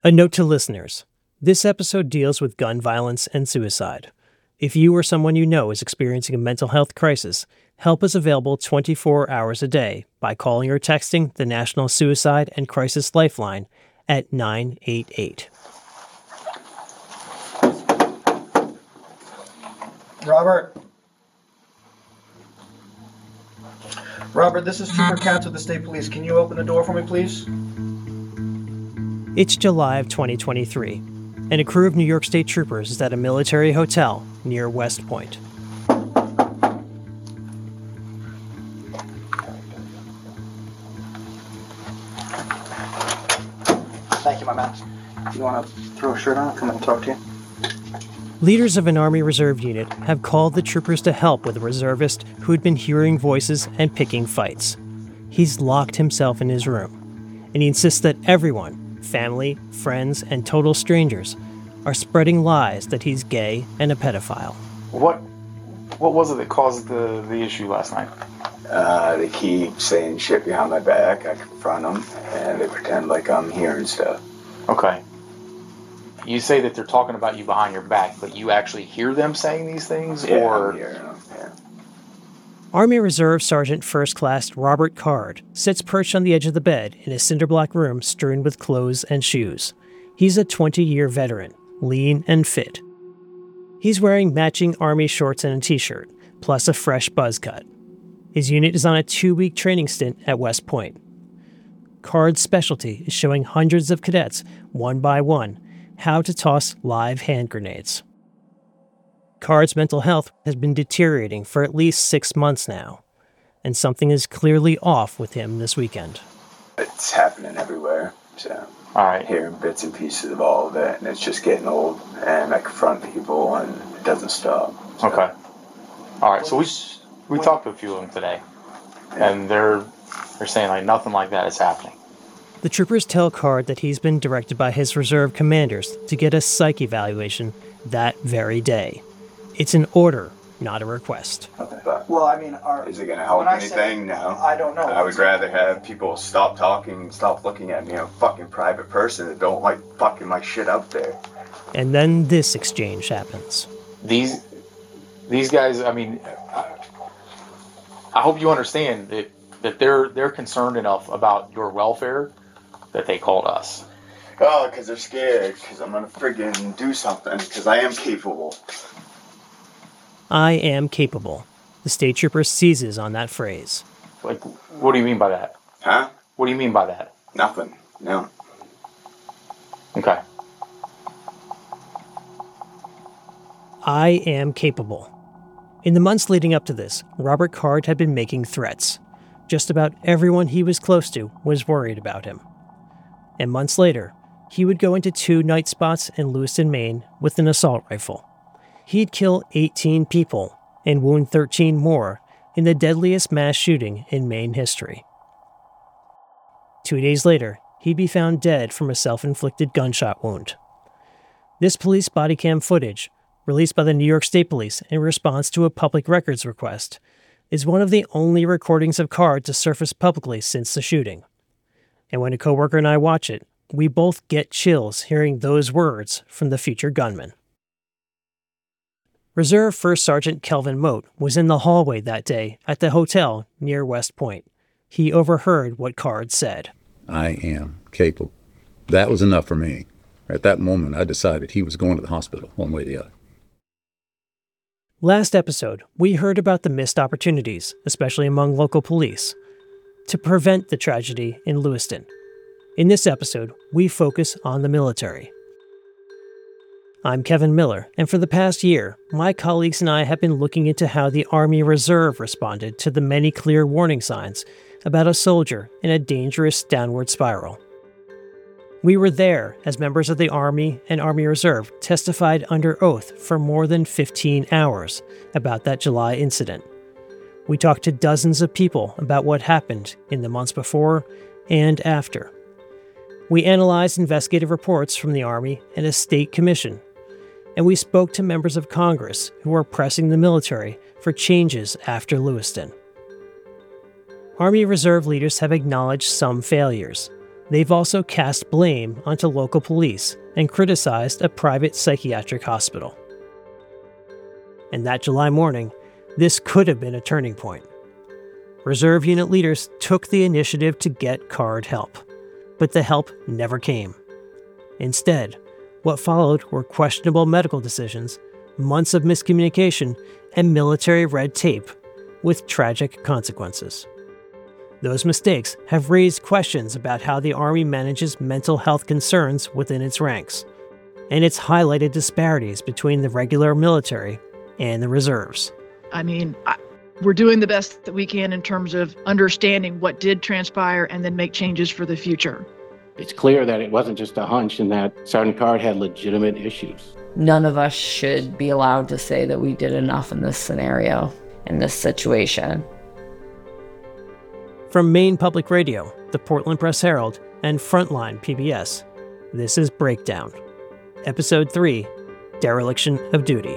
A note to listeners. This episode deals with gun violence and suicide. If you or someone you know is experiencing a mental health crisis, help is available 24 hours a day by calling or texting the National Suicide and Crisis Lifeline at 988. Robert, this is Trooper Katz with the State Police. Can you open the door for me, please? It's July of 2023, and a crew of New York State Troopers is at a military hotel near West Point. Thank you, my man. You want to throw a shirt on? Come and talk to you. Leaders of an Army Reserve unit have called the troopers to help with a reservist who had been hearing voices and picking fights. He's locked himself in his room, and he insists that everyone, family, friends, and total strangers, are spreading lies that he's gay and a pedophile. What was it that caused the issue last night? They keep saying shit behind my back. I confront them, and they pretend like I'm hearing stuff. Okay. You say that they're talking about you behind your back, but you actually hear them saying these things? Yeah, or I'm hearing them, yeah. Army Reserve Sergeant First Class Robert Card sits perched on the edge of the bed in a cinder-block room strewn with clothes and shoes. He's a 20-year veteran, lean and fit. He's wearing matching Army shorts and a t-shirt, plus a fresh buzz cut. His unit is on a 2-week training stint at West Point. Card's specialty is showing hundreds of cadets, one by one, how to toss live hand grenades. Card's mental health has been deteriorating for at least 6 months now, and something is clearly off with him this weekend. It's happening everywhere, so all right. Hearing bits and pieces of all of it, and it's just getting old, and I confront people, and it doesn't stop. So. Okay. All right, so we talked to a few of them today, and they're saying like nothing like that is happening. The troopers tell Card that he's been directed by his reserve commanders to get a psych evaluation that very day. It's an order, not a request. Okay. Well, I mean, Is it going to help anything? No. I don't know. I would rather have people stop talking, stop looking at me, a fucking private person that don't like fucking my shit up there. And then this exchange happens. These guys, I mean, I hope you understand that they're concerned enough about your welfare that they called us. Oh, because they're scared, because I'm going to friggin' do something, because I am capable. I am capable. The state trooper seizes on that phrase. Like, what do you mean by that? Huh? What do you mean by that? Nothing. No. Okay. I am capable. In the months leading up to this, Robert Card had been making threats. Just about everyone he was close to was worried about him. And months later, he would go into 2 night spots in Lewiston, Maine with an assault rifle. He'd kill 18 people and wound 13 more in the deadliest mass shooting in Maine history. 2 days later, he'd be found dead from a self-inflicted gunshot wound. This police body cam footage, released by the New York State Police in response to a public records request, is one of the only recordings of Card to surface publicly since the shooting. And when a coworker and I watch it, we both get chills hearing those words from the future gunman. Reserve First Sergeant Kelvin Moat was in the hallway that day at the hotel near West Point. He overheard what Card said. I am capable. That was enough for me. At that moment, I decided he was going to the hospital one way or the other. Last episode, we heard about the missed opportunities, especially among local police, to prevent the tragedy in Lewiston. In this episode, we focus on the military. I'm Kevin Miller, and for the past year, my colleagues and I have been looking into how the Army Reserve responded to the many clear warning signs about a soldier in a dangerous downward spiral. We were there as members of the Army and Army Reserve testified under oath for more than 15 hours about that July incident. We talked to dozens of people about what happened in the months before and after. We analyzed investigative reports from the Army and a state commission, and we spoke to members of Congress who are pressing the military for changes after Lewiston. Army Reserve leaders have acknowledged some failures. they've also cast blame onto local police and criticized a private psychiatric hospital. And that July morning, this could have been a turning point. Reserve unit leaders took the initiative to get Card help, but the help never came. Instead, what followed were questionable medical decisions, months of miscommunication, and military red tape, with tragic consequences. Those mistakes have raised questions about how the Army manages mental health concerns within its ranks, and it's highlighted disparities between the regular military and the reserves. I mean, we're doing the best that we can in terms of understanding what did transpire and then make changes for the future. It's clear that it wasn't just a hunch and that Sergeant Card had legitimate issues. None of us should be allowed to say that we did enough in this scenario, in this situation. From Maine Public Radio, the Portland Press Herald, and Frontline PBS, this is Breakdown, Episode 3, Dereliction of Duty.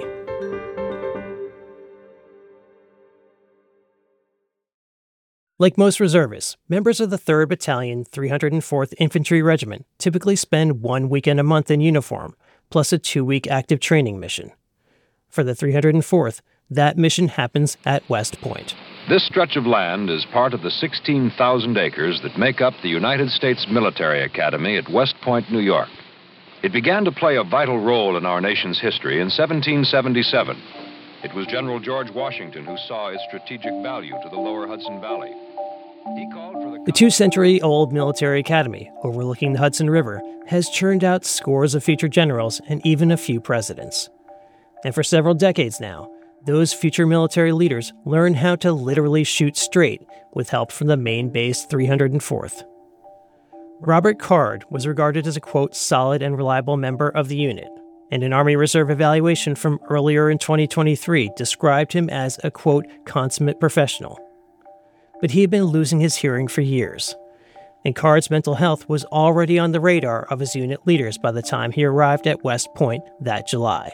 Like most reservists, members of the 3rd Battalion, 304th Infantry Regiment typically spend 1 weekend a month in uniform, plus a 2-week active training mission. For the 304th, that mission happens at West Point. This stretch of land is part of the 16,000 acres that make up the United States Military Academy at West Point, New York. It began to play a vital role in our nation's history in 1777. It was General George Washington who saw its strategic value to the lower Hudson Valley. He called for the 2-century-old military academy overlooking the Hudson River has churned out scores of future generals and even a few presidents. And for several decades now, those future military leaders learn how to literally shoot straight with help from the main base 304th. Robert Card was regarded as a, quote, solid and reliable member of the unit, and an Army Reserve evaluation from earlier in 2023 described him as a, quote, consummate professional. But he had been losing his hearing for years, and Card's mental health was already on the radar of his unit leaders by the time he arrived at West Point that July.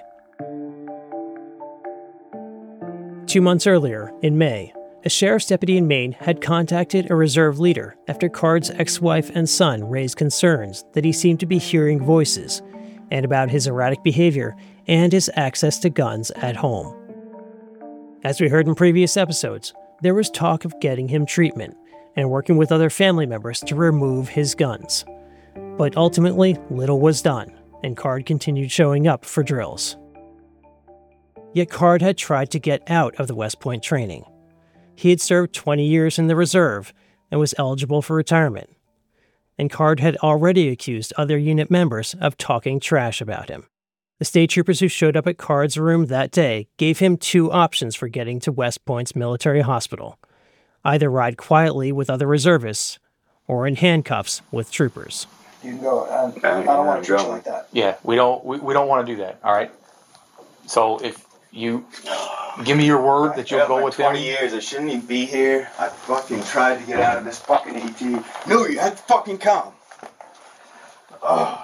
2 months earlier, in May, a sheriff's deputy in Maine had contacted a reserve leader after Card's ex-wife and son raised concerns that he seemed to be hearing voices, and about his erratic behavior and his access to guns at home. As we heard in previous episodes, there was talk of getting him treatment and working with other family members to remove his guns. But ultimately, little was done, and Card continued showing up for drills. Yet Card had tried to get out of the West Point training. He had served 20 years in the reserve and was eligible for retirement. And Card had already accused other unit members of talking trash about him. The state troopers who showed up at Card's room that day gave him 2 options for getting to West Point's military hospital. Either ride quietly with other reservists, or in handcuffs with troopers. You can go. I don't want to treat you like that. Yeah, we don't want to do that, all right? So if you give me your word that you'll go with 20 them. years, I shouldn't even be here. I fucking tried to get out of this fucking AT. No, you had to fucking come. Ugh.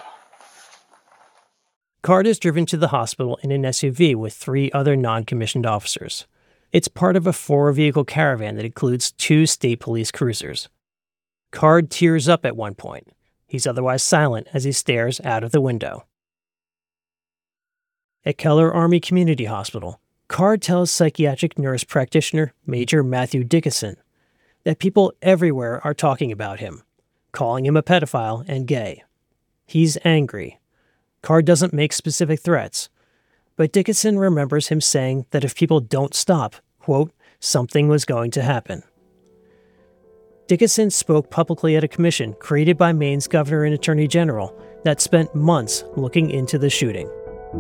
Card is driven to the hospital in an SUV with 3 other non-commissioned officers. It's part of a 4-vehicle caravan that includes 2 state police cruisers. Card tears up at one point. He's otherwise silent as he stares out of the window. At Keller Army Community Hospital, Card tells psychiatric nurse practitioner Major Matthew Dickinson that people everywhere are talking about him, calling him a pedophile and gay. He's angry. Card doesn't make specific threats, but Dickinson remembers him saying that if people don't stop, quote, something was going to happen. Dickinson spoke publicly at a commission created by Maine's governor and attorney general that spent months looking into the shooting.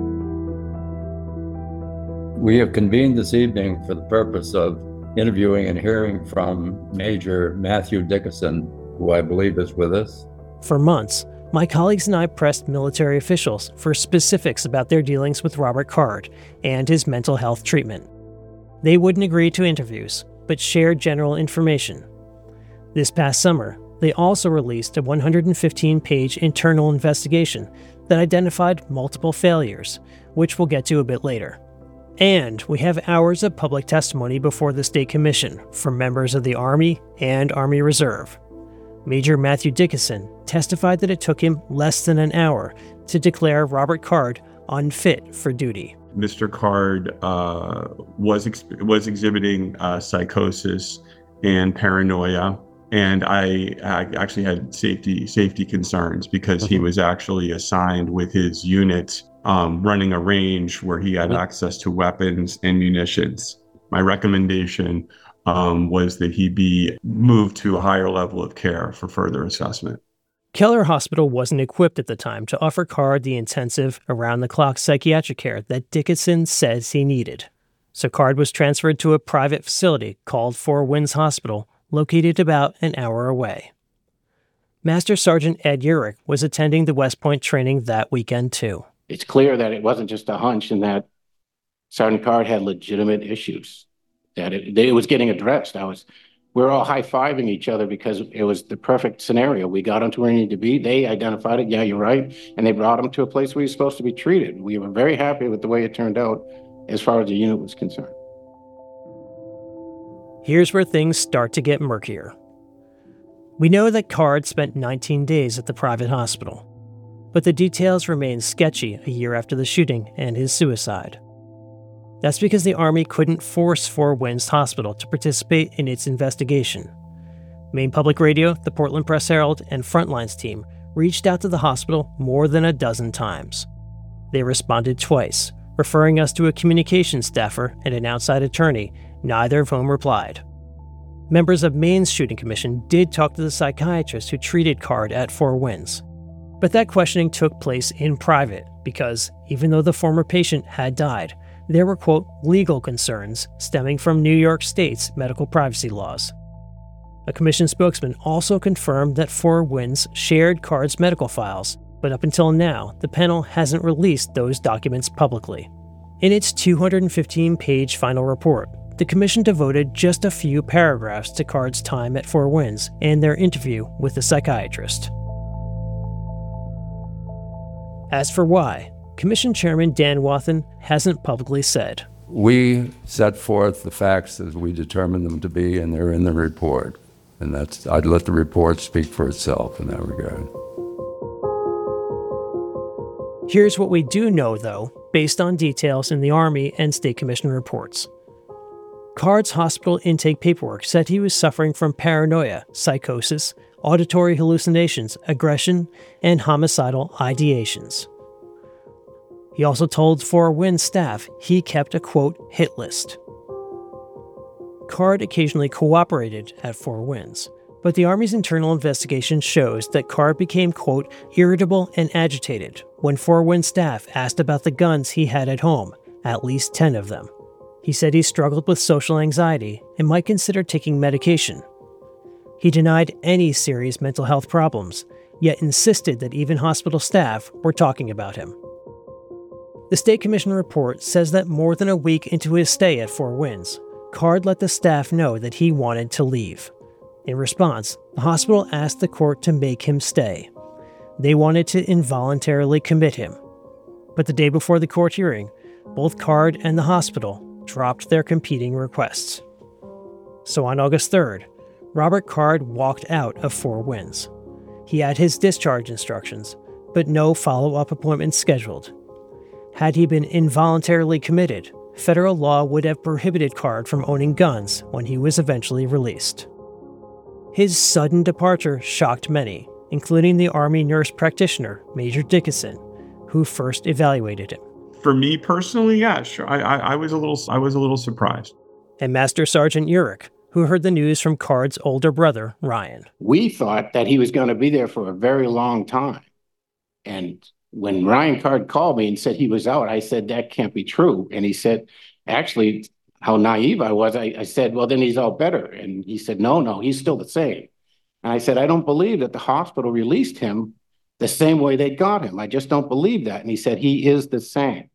We have convened this evening for the purpose of interviewing and hearing from Major Matthew Dickinson, who I believe is with us. For months, my colleagues and I pressed military officials for specifics about their dealings with Robert Card and his mental health treatment. They wouldn't agree to interviews, but shared general information. This past summer, they also released a 115-page internal investigation that identified multiple failures, which we'll get to a bit later. And we have hours of public testimony before the State Commission from members of the Army and Army Reserve. Major Matthew Dickinson testified that it took him less than an hour to declare Robert Card unfit for duty. Mr. Card was exhibiting psychosis and paranoia, and I actually had safety concerns because he was actually assigned with his unit running a range where he had access to weapons and munitions. My recommendation was that he be moved to a higher level of care for further assessment. Keller Hospital wasn't equipped at the time to offer Card the intensive, around-the-clock psychiatric care that Dickinson says he needed. So Card was transferred to a private facility called Four Winds Hospital, located about an hour away. Master Sergeant Ed Urich was attending the West Point training that weekend, too. It's clear that it wasn't just a hunch and that Sergeant Card had legitimate issues, that it was getting addressed. We're all high-fiving each other because it was the perfect scenario. We got him to where he needed to be. They identified it. Yeah, you're right. And they brought him to a place where he's supposed to be treated. We were very happy with the way it turned out as far as the unit was concerned. Here's where things start to get murkier. We know that Card spent 19 days at the private hospital, but the details remain sketchy a year after the shooting and his suicide. That's because the Army couldn't force Four Winds Hospital to participate in its investigation. Maine Public Radio, the Portland Press-Herald, and Frontlines team reached out to the hospital more than a dozen times. They responded twice, referring us to a communications staffer and an outside attorney, neither of whom replied. Members of Maine's shooting commission did talk to the psychiatrist who treated Card at Four Winds. But that questioning took place in private because, even though the former patient had died, there were, quote, legal concerns stemming from New York State's medical privacy laws. A commission spokesman also confirmed that Four Winds shared Card's medical files, but up until now, the panel hasn't released those documents publicly. In its 215-page final report, the commission devoted just a few paragraphs to Card's time at Four Winds and their interview with the psychiatrist. As for why, Commission Chairman Dan Wathen hasn't publicly said. We set forth the facts as we determined them to be, and they're in the report. And I'd let the report speak for itself in that regard. Here's what we do know, though, based on details in the Army and State Commission reports. Card's hospital intake paperwork said he was suffering from paranoia, psychosis, auditory hallucinations, aggression, and homicidal ideations. He also told Four Winds staff he kept a, quote, hit list. Card occasionally cooperated at Four Winds, but the Army's internal investigation shows that Card became, quote, irritable and agitated when Four Winds staff asked about the guns he had at home, at least 10 of them. He said he struggled with social anxiety and might consider taking medication. He denied any serious mental health problems, yet insisted that even hospital staff were talking about him. The State Commission report says that more than a week into his stay at Four Winds, Card let the staff know that he wanted to leave. In response, the hospital asked the court to make him stay. They wanted to involuntarily commit him. But the day before the court hearing, both Card and the hospital dropped their competing requests. So on August 3rd, Robert Card walked out of Four Winds. He had his discharge instructions, but no follow-up appointments scheduled. Had he been involuntarily committed, federal law would have prohibited Card from owning guns when he was eventually released. His sudden departure shocked many, including the Army nurse practitioner, Major Dickinson, who first evaluated him. For me personally, yeah, sure. I was a little surprised. And Master Sergeant Urich, who heard the news from Card's older brother, Ryan. We thought that he was going to be there for a very long time. And when Ryan Card called me and said he was out, I said, that can't be true. And he said, actually, how naive I was. I said, well, then he's all better. And he said, no, he's still the same. And I said, I don't believe that the hospital released him the same way they got him. I just don't believe that. And he said, he is the same.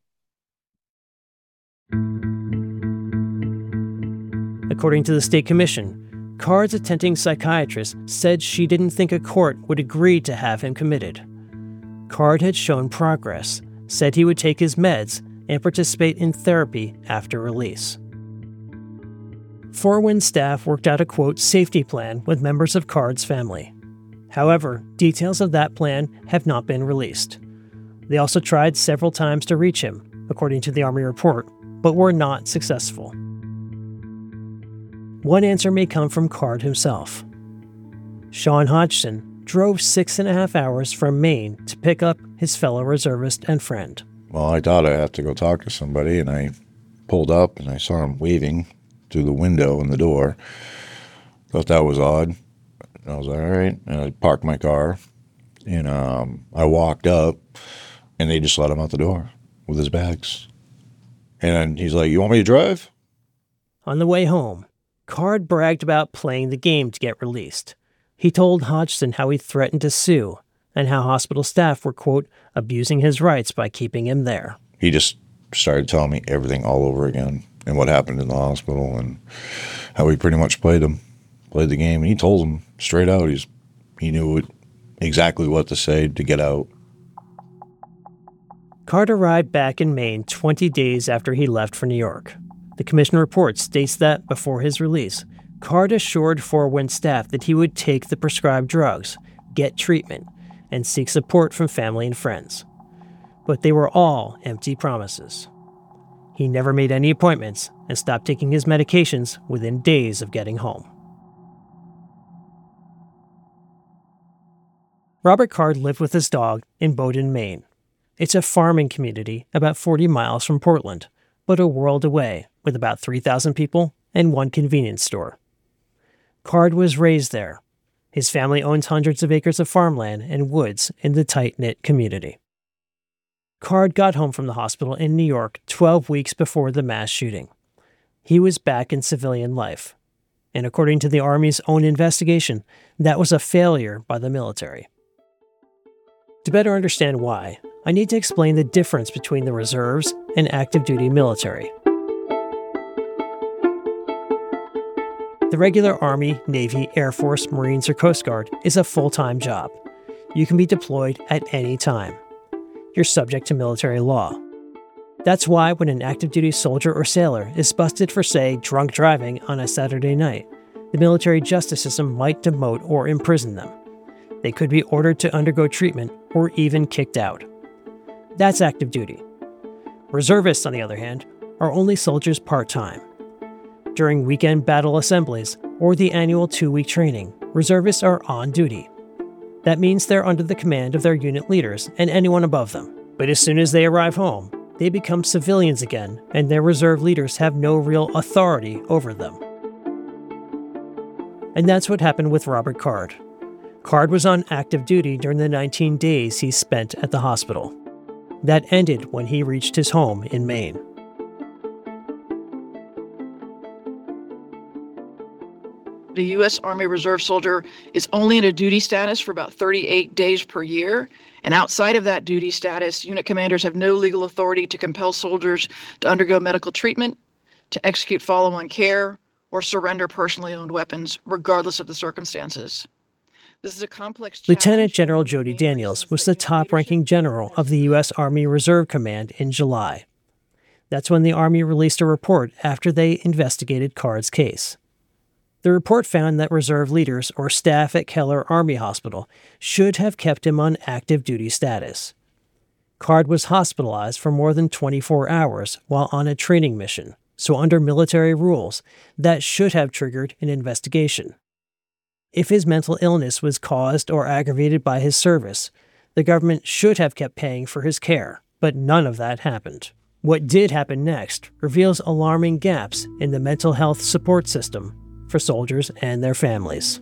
According to the State Commission, Card's attending psychiatrist said she didn't think a court would agree to have him committed. Card had shown progress, said he would take his meds, and participate in therapy after release. Four Winds staff worked out a, quote, safety plan with members of Card's family. However, details of that plan have not been released. They also tried several times to reach him, according to the Army report, but were not successful. One answer may come from Card himself. Sean Hodgson drove 6.5 hours from Maine to pick up his fellow reservist and friend. Well, I thought I'd have to go talk to somebody, and I pulled up and I saw him waving through the window in the door. Thought that was odd. And I was like, all right. And I parked my car, and I walked up, and they just let him out the door with his bags. And he's like, you want me to drive? On the way home, Card bragged about playing the game to get released. He told Hodgson how he threatened to sue and how hospital staff were, quote, abusing his rights by keeping him there. He just started telling me everything all over again and what happened in the hospital and how he pretty much played the game. And he told them straight out he knew exactly what to say to get out. Card arrived back in Maine 20 days after he left for New York. The commission report states that, before his release, Card assured Fort Wayne staff that he would take the prescribed drugs, get treatment, and seek support from family and friends. But they were all empty promises. He never made any appointments and stopped taking his medications within days of getting home. Robert Card lived with his dog in Bowdoin, Maine. It's a farming community about 40 miles from Portland, but a world away, with about 3,000 people and one convenience store. Card was raised there. His family owns hundreds of acres of farmland and woods in the tight-knit community. Card got home from the hospital in New York 12 weeks before the mass shooting. He was back in civilian life. And according to the Army's own investigation, that was a failure by the military. To better understand why, I need to explain the difference between the reserves and active duty military. The regular Army, Navy, Air Force, Marines, or Coast Guard is a full-time job. You can be deployed at any time. You're subject to military law. That's why when an active duty soldier or sailor is busted for, say, drunk driving on a Saturday night, the military justice system might demote or imprison them. They could be ordered to undergo treatment or even kicked out. That's active duty. Reservists, on the other hand, are only soldiers part-time. During weekend battle assemblies or the annual 2-week training, reservists are on duty. That means they're under the command of their unit leaders and anyone above them. But as soon as they arrive home, they become civilians again, and their reserve leaders have no real authority over them. And that's what happened with Robert Card. Card was on active duty during the 19 days he spent at the hospital. That ended when he reached his home in Maine. The U.S. Army Reserve soldier is only in a duty status for about 38 days per year. And outside of that duty status, unit commanders have no legal authority to compel soldiers to undergo medical treatment, to execute follow-on care, or surrender personally owned weapons, regardless of the circumstances. This is a complex challenge. Lieutenant General Jody Daniels was the top-ranking general of the U.S. Army Reserve Command in July. That's when the Army released a report after they investigated Card's case. The report found that reserve leaders or staff at Keller Army Hospital should have kept him on active duty status. Card was hospitalized for more than 24 hours while on a training mission, so under military rules, that should have triggered an investigation. If his mental illness was caused or aggravated by his service, the government should have kept paying for his care, but none of that happened. What did happen next reveals alarming gaps in the mental health support system for soldiers and their families.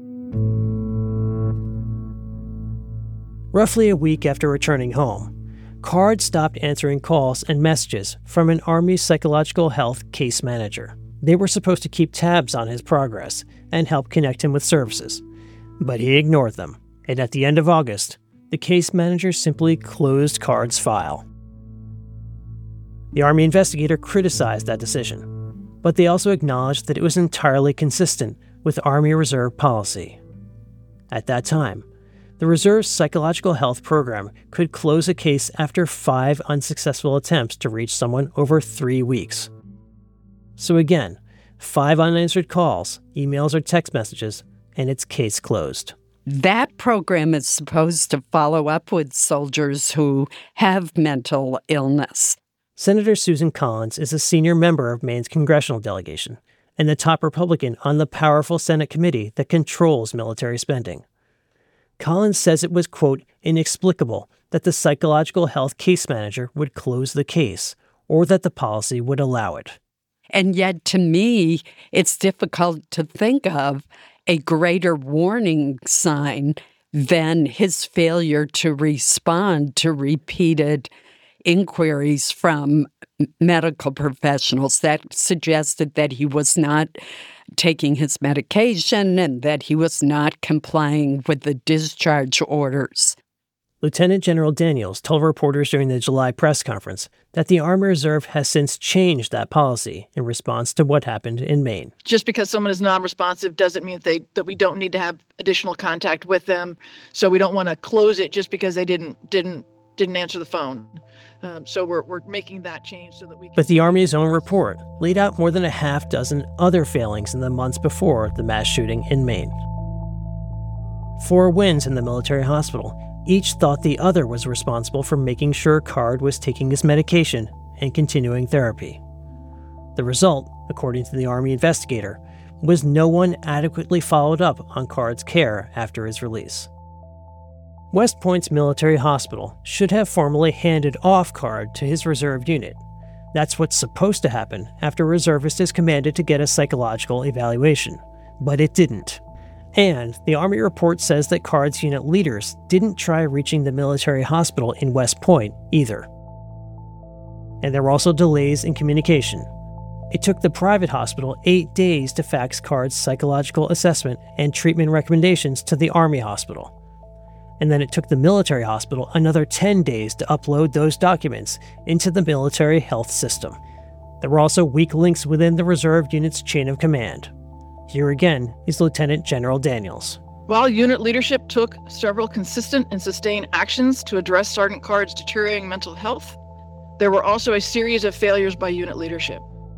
Roughly a week after returning home, Card stopped answering calls and messages from an Army psychological health case manager. They were supposed to keep tabs on his progress and help connect him with services, but he ignored them, and at the end of August, the case manager simply closed Card's file. The Army investigator criticized that decision, but they also acknowledged that it was entirely consistent with Army Reserve policy. At that time, the Reserve's psychological health program could close a case after 5 unsuccessful attempts to reach someone over 3 weeks. So again, 5 unanswered calls, emails, or text messages, and it's case closed. that program is supposed to follow up with soldiers who have mental illness. Senator Susan Collins is a senior member of Maine's congressional delegation and the top Republican on the powerful Senate committee that controls military spending. Collins says it was, quote, inexplicable that the psychological health case manager would close the case or that the policy would allow it. And yet, to me, it's difficult to think of a greater warning sign than his failure to respond to repeated inquiries from medical professionals that suggested that he was not taking his medication and that he was not complying with the discharge orders. Lieutenant General Daniels told reporters during the July press conference that the Army Reserve has since changed that policy in response to what happened in Maine. Just because someone is non-responsive doesn't mean that we don't need to have additional contact with them. So we don't want to close it just because they didn't answer the phone. So we're making that change so that we can... But the Army's own report laid out more than a half dozen other failings in the months before the mass shooting in Maine. 4 wins in the military hospital. Each thought the other was responsible for making sure Card was taking his medication and continuing therapy. The result, according to the Army investigator, was no one adequately followed up on Card's care after his release. West Point's military hospital should have formally handed off Card to his reserve unit. That's what's supposed to happen after a reservist is commanded to get a psychological evaluation, but it didn't. And the Army report says that Card's unit leaders didn't try reaching the military hospital in West Point either. And there were also delays in communication. It took the private hospital 8 days to fax Card's psychological assessment and treatment recommendations to the Army hospital. And then it took the military hospital another 10 days to upload those documents into the military health system. There were also weak links within the reserve unit's chain of command. Here again is Lieutenant General Daniels. While unit leadership took several consistent and sustained actions to address Sergeant Card's deteriorating mental health, there were also a series of failures by unit leadership.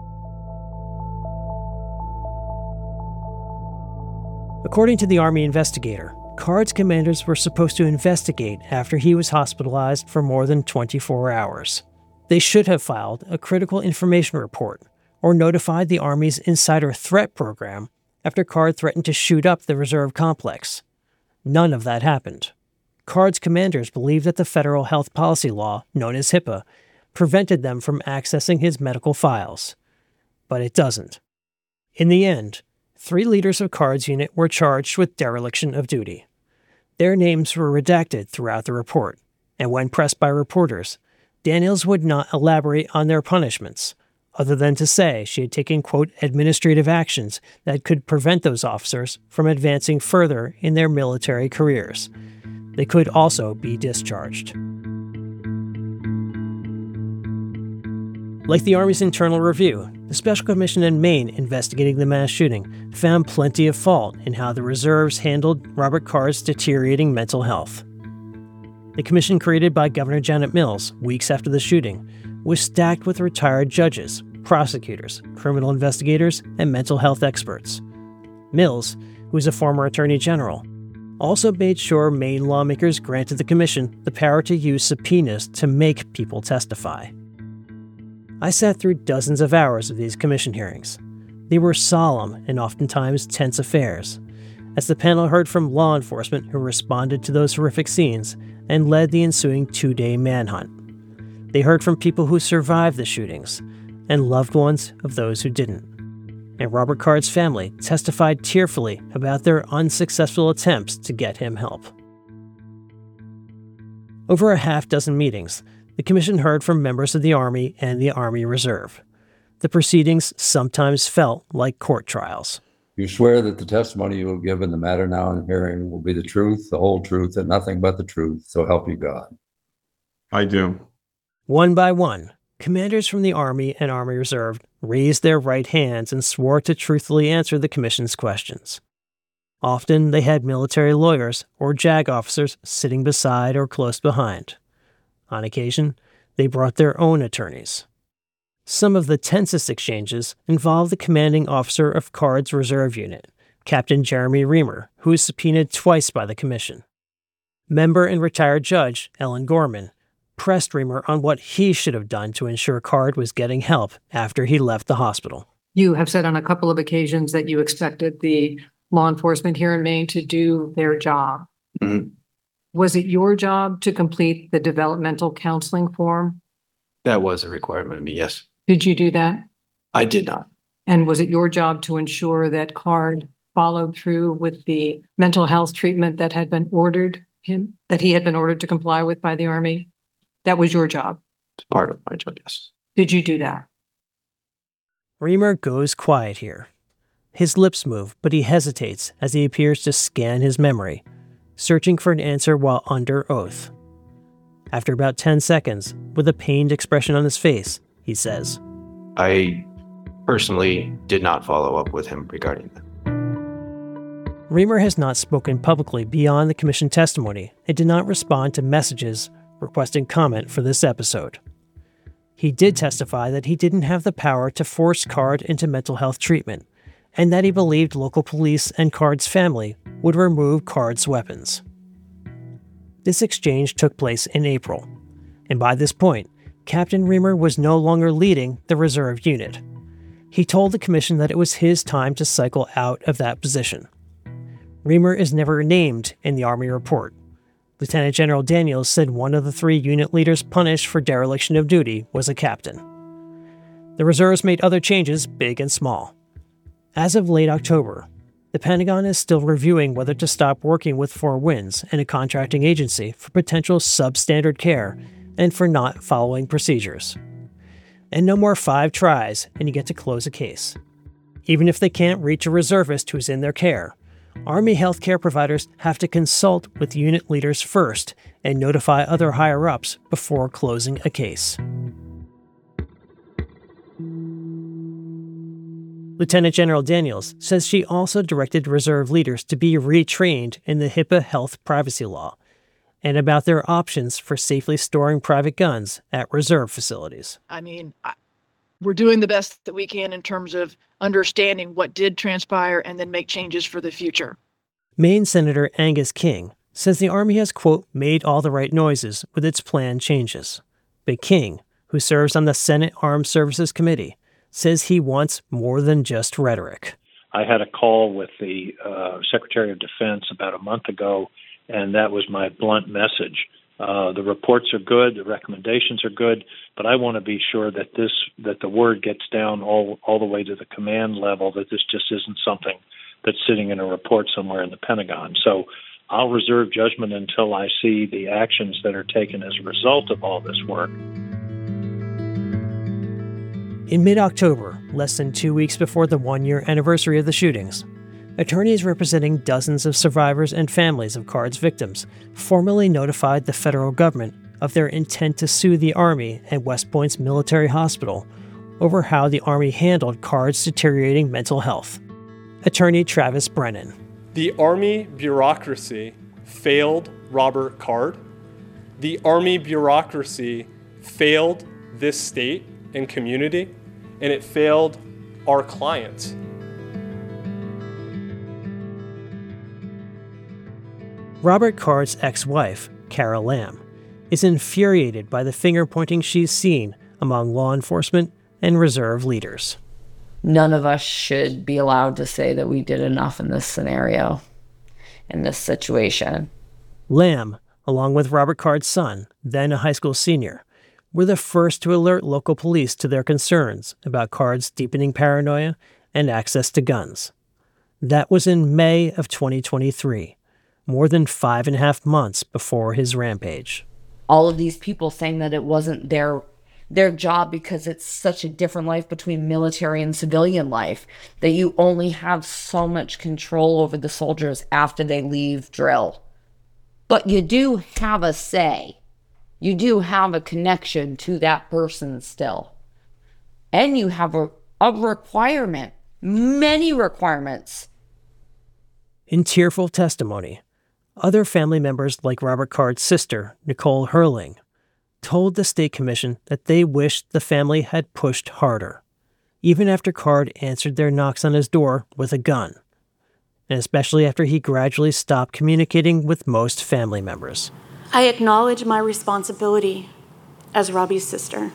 According to the Army investigator, Card's commanders were supposed to investigate after he was hospitalized for more than 24 hours. They should have filed a critical information report or notified the Army's Insider Threat Program after Card threatened to shoot up the reserve complex. None of that happened. Card's commanders believed that the federal health policy law, known as HIPAA, prevented them from accessing his medical files. But it doesn't. In the end, 3 leaders of Card's unit were charged with dereliction of duty. Their names were redacted throughout the report, and when pressed by reporters, Daniels would not elaborate on their punishments, other than to say she had taken, quote, administrative actions that could prevent those officers from advancing further in their military careers. They could also be discharged. Like the Army's internal review, the Special Commission in Maine investigating the mass shooting found plenty of fault in how the reserves handled Robert Card's deteriorating mental health. The commission created by Governor Janet Mills weeks after the shooting was stacked with retired judges, prosecutors, criminal investigators, and mental health experts. Mills, who was a former attorney general, also made sure Maine lawmakers granted the commission the power to use subpoenas to make people testify. I sat through dozens of hours of these commission hearings. They were solemn and oftentimes tense affairs, as the panel heard from law enforcement who responded to those horrific scenes and led the ensuing 2-day manhunt. They heard from people who survived the shootings and loved ones of those who didn't. And Robert Card's family testified tearfully about their unsuccessful attempts to get him help. Over a half dozen meetings, the commission heard from members of the Army and the Army Reserve. The proceedings sometimes felt like court trials. You swear that the testimony you will give in the matter now in hearing will be the truth, the whole truth, and nothing but the truth, so help you God. I do. One by one, commanders from the Army and Army Reserve raised their right hands and swore to truthfully answer the commission's questions. Often they had military lawyers or JAG officers sitting beside or close behind. On occasion, they brought their own attorneys. Some of the tensest exchanges involved the commanding officer of Card's reserve unit, Captain Jeremy Reamer, who was subpoenaed twice by the commission. Member and retired judge Ellen Gorman pressed Reamer on what he should have done to ensure Card was getting help after he left the hospital. You have said on a couple of occasions that you expected the law enforcement here in Maine to do their job. Mhm. Was it your job to complete the developmental counseling form? That was a requirement of me, yes. Did you do that? I did not. And was it your job to ensure that Card followed through with the mental health treatment that had been ordered him, that he had been ordered to comply with by the Army? That was your job. It's part of my job, yes. Did you do that? Reamer goes quiet here. His lips move, but he hesitates as he appears to scan his memory, searching for an answer while under oath. After about 10 seconds, with a pained expression on his face, he says, I personally did not follow up with him regarding that. Reamer has not spoken publicly beyond the commission testimony and did not respond to messages requesting comment for this episode. He did testify that he didn't have the power to force Card into mental health treatment, and that he believed local police and Card's family would remove Card's weapons. This exchange took place in April, and by this point, Captain Reamer was no longer leading the reserve unit. He told the commission that it was his time to cycle out of that position. Reamer is never named in the Army report. Lieutenant General Daniels said one of the 3 unit leaders punished for dereliction of duty was a captain. The reserves made other changes, big and small. As of late October, the Pentagon is still reviewing whether to stop working with Four Winds and a contracting agency for potential substandard care and for not following procedures. And no more 5 tries and you get to close a case. Even if they can't reach a reservist who's in their care, Army healthcare providers have to consult with unit leaders first and notify other higher-ups before closing a case. Lieutenant General Daniels says she also directed reserve leaders to be retrained in the HIPAA health privacy law and about their options for safely storing private guns at reserve facilities. I mean, we're doing the best that we can in terms of understanding what did transpire and then make changes for the future. Maine Senator Angus King says the Army has, quote, made all the right noises with its planned changes. But King, who serves on the Senate Armed Services Committee, says he wants more than just rhetoric. I had a call with the Secretary of Defense about a month ago, and that was my blunt message. The reports are good, the recommendations are good, but I want to be sure that the word gets down all the way to the command level, that this just isn't something that's sitting in a report somewhere in the Pentagon. So I'll reserve judgment until I see the actions that are taken as a result of all this work. In mid-October, less than 2 weeks before the 1-year anniversary of the shootings, attorneys representing dozens of survivors and families of Card's victims formally notified the federal government of their intent to sue the Army and West Point's military hospital over how the Army handled Card's deteriorating mental health. Attorney Travis Brennan. The Army bureaucracy failed Robert Card. The Army bureaucracy failed this state and community, and it failed our clients. Robert Card's ex-wife, Kara Lamb, is infuriated by the finger-pointing she's seen among law enforcement and reserve leaders. None of us should be allowed to say that we did enough in this scenario, in this situation. Lamb, along with Robert Card's son, then a high school senior, were the first to alert local police to their concerns about Card's deepening paranoia and access to guns. That was in May of 2023. More than 5.5 months before his rampage. All of these people saying that it wasn't their job because it's such a different life between military and civilian life, that you only have so much control over the soldiers after they leave drill. But you do have a say. You do have a connection to that person still. And you have a requirement, many requirements. In tearful testimony, other family members like Robert Card's sister, Nicole Hurling, told the state commission that they wished the family had pushed harder, even after Card answered their knocks on his door with a gun. and especially after he gradually stopped communicating with most family members. I acknowledge my responsibility as Robbie's sister.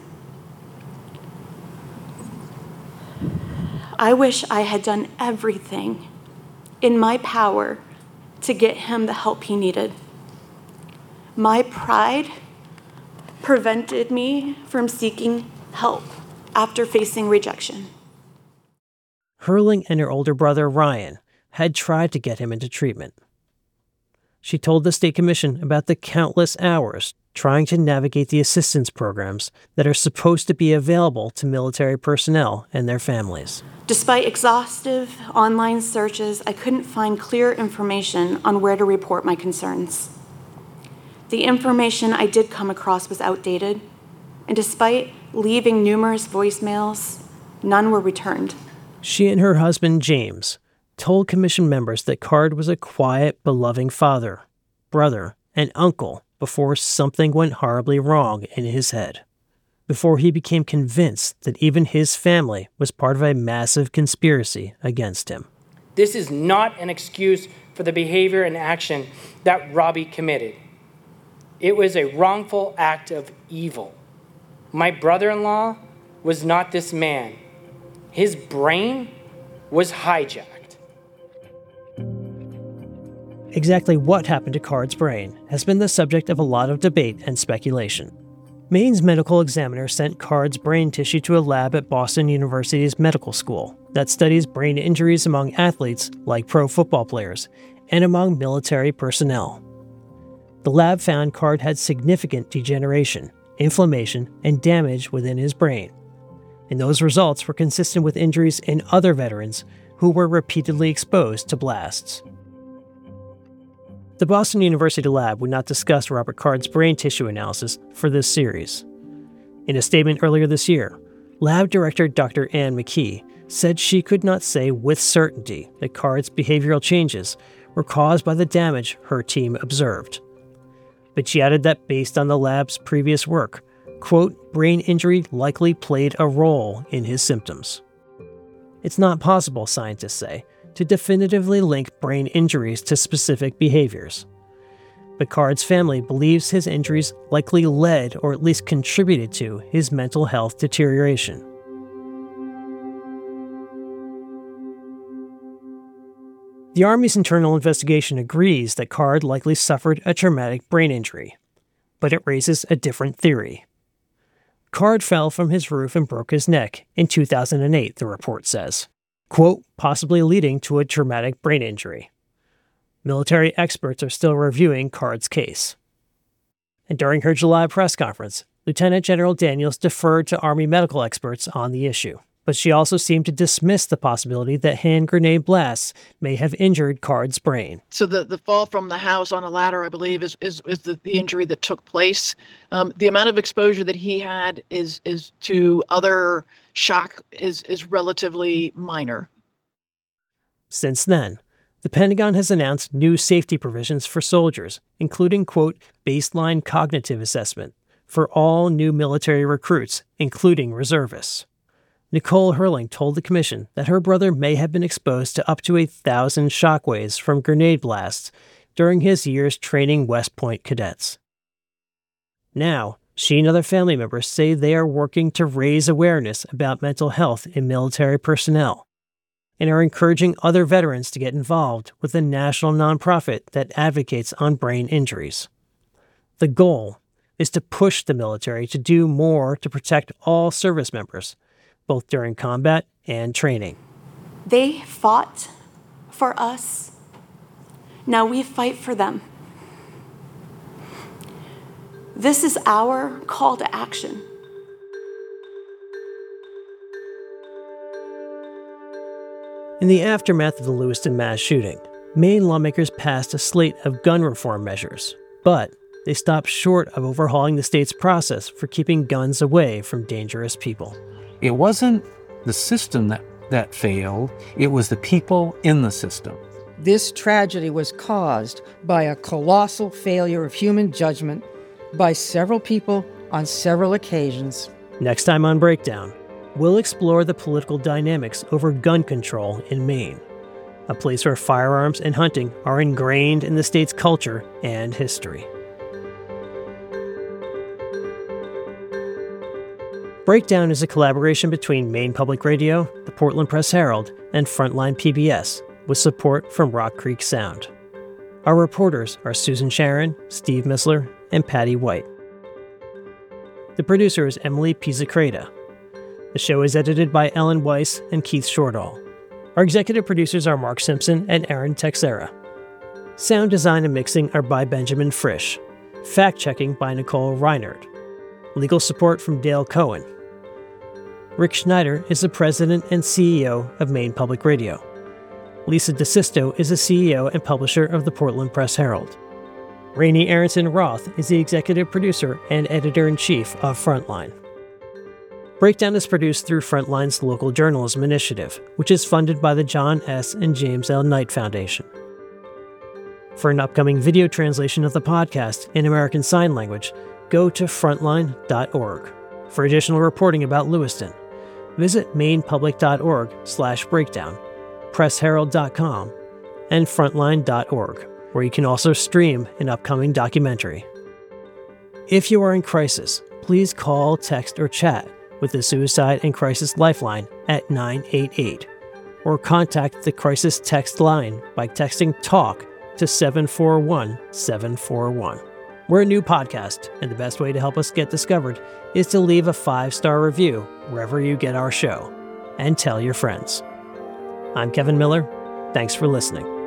I wish I had done everything in my power to get him the help he needed. My pride prevented me from seeking help after facing rejection. Herling and her older brother, Ryan, had tried to get him into treatment. She told the State Commission about the countless hours trying to navigate the assistance programs that are supposed to be available to military personnel and their families. Despite exhaustive online searches, I couldn't find clear information on where to report my concerns. The information I did come across was outdated, and despite leaving numerous voicemails, none were returned. She and her husband, James, told commission members that Card was a quiet, beloved father, brother, and uncle before something went horribly wrong in his head. Before he became convinced that even his family was part of a massive conspiracy against him. This is not an excuse for the behavior and action that Robbie committed. It was a wrongful act of evil. My brother-in-law was not this man. His brain was hijacked. Exactly what happened to Card's brain has been the subject of a lot of debate and speculation. Maine's medical examiner sent Card's brain tissue to a lab at Boston University's medical school that studies brain injuries among athletes like pro football players and among military personnel. The lab found Card had significant degeneration, inflammation, and damage within his brain, and those results were consistent with injuries in other veterans who were repeatedly exposed to blasts. The Boston University lab would not discuss Robert Card's brain tissue analysis for this series. In a statement earlier this year, lab director Dr. Ann McKee said she could not say with certainty that Card's behavioral changes were caused by the damage her team observed. But she added that based on the lab's previous work, quote, brain injury likely played a role in his symptoms. It's not possible, scientists say, to definitively link brain injuries to specific behaviors. But Card's family believes his injuries likely led or at least contributed to his mental health deterioration. The Army's internal investigation agrees that Card likely suffered a traumatic brain injury, but it raises a different theory. Card fell from his roof and broke his neck in 2008, the report says, quote, possibly leading to a traumatic brain injury. Military experts are still reviewing Card's case. And during her July press conference, Lieutenant General Daniels deferred to Army medical experts on the issue, but she also seemed to dismiss the possibility that hand grenade blasts may have injured Card's brain. So the fall from the house on a ladder, I believe, is the injury that took place. The amount of exposure that he had is to other shock is relatively minor. Since then, the Pentagon has announced new safety provisions for soldiers, including, quote, baseline cognitive assessment for all new military recruits, including reservists. Nicole Herling told the commission that her brother may have been exposed to up to 1,000 shockwaves from grenade blasts during his years training West Point cadets. Now, she and other family members say they are working to raise awareness about mental health in military personnel and are encouraging other veterans to get involved with a national nonprofit that advocates on brain injuries. The goal is to push the military to do more to protect all service members, both during combat and training. They fought for us. Now we fight for them. This is our call to action. In the aftermath of the Lewiston mass shooting, Maine lawmakers passed a slate of gun reform measures, but they stopped short of overhauling the state's process for keeping guns away from dangerous people. It wasn't the system that failed, it was the people in the system. This tragedy was caused by a colossal failure of human judgment by several people on several occasions. Next time on Breakdown, we'll explore the political dynamics over gun control in Maine, a place where firearms and hunting are ingrained in the state's culture and history. Breakdown is a collaboration between Maine Public Radio, the Portland Press-Herald, and Frontline PBS, with support from Rock Creek Sound. Our reporters are Susan Sharon, Steve Missler, and Patty White. The producer is Emily Pizzacreta. The show is edited by Ellen Weiss and Keith Shortall. Our executive producers are Mark Simpson and Aaron Texera. Sound design and mixing are by Benjamin Frisch. Fact-checking by Nicole Reinert. Legal support from Dale Cohen. Rick Schneider is the president and CEO of Maine Public Radio. Lisa DeSisto is the CEO and publisher of the Portland Press-Herald. Rainey Aronson Roth is the executive producer and editor-in-chief of Frontline. Breakdown is produced through Frontline's local journalism initiative, which is funded by the John S. and James L. Knight Foundation. For an upcoming video translation of the podcast in American Sign Language, go to frontline.org. For additional reporting about Lewiston, visit mainepublic.org/breakdown, pressherald.com, and frontline.org, where you can also stream an upcoming documentary. If you are in crisis, please call, text, or chat with the Suicide and Crisis Lifeline at 988, or contact the Crisis Text Line by texting TALK to 741-741. We're a new podcast, and the best way to help us get discovered is to leave a 5-star review wherever you get our show, and tell your friends. I'm Kevin Miller. Thanks for listening.